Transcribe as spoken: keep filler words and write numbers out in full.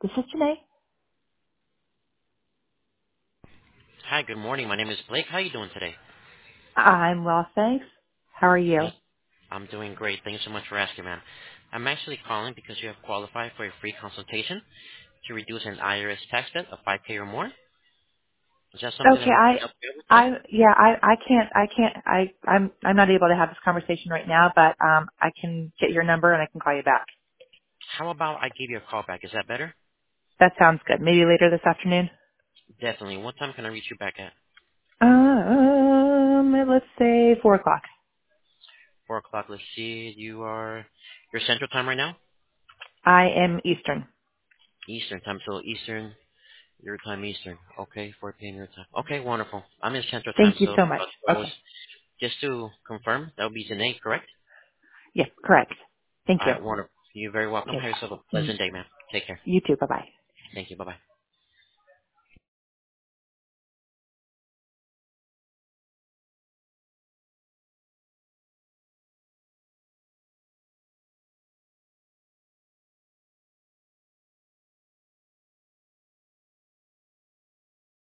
This is Janae. Hi, good morning. My name is Blake. How are you doing today? I'm well, thanks. How are you? Yes, I'm doing great. Thank you so much for asking, ma'am. I'm actually calling because you have qualified for a free consultation to reduce an I R S tax debt of five K or more. Is that something Okay, that we can I, help you with today? I, yeah, I, I can't, I can't, I, I'm, I'm not able to have this conversation right now, but um, I can get your number and I can call you back. How about I give you a call back? Is that better? That sounds good. Maybe later this afternoon. Definitely. What time can I reach you back at? Um, let's say four o'clock. Four o'clock. Let's see. You are you're Central Time right now? I am Eastern. Eastern Time. So Eastern, your time Eastern. Okay, four P M your time. Okay, wonderful. I'm in Central Time, Thank you so so much. I was Okay. just to confirm that would be Janae, correct? Yes, correct. Thank All you. right, wonderful. You're very welcome. Okay. Have yourself a Mm, pleasant day, ma'am. Take care. You too. Bye bye. Thank you. Bye-bye.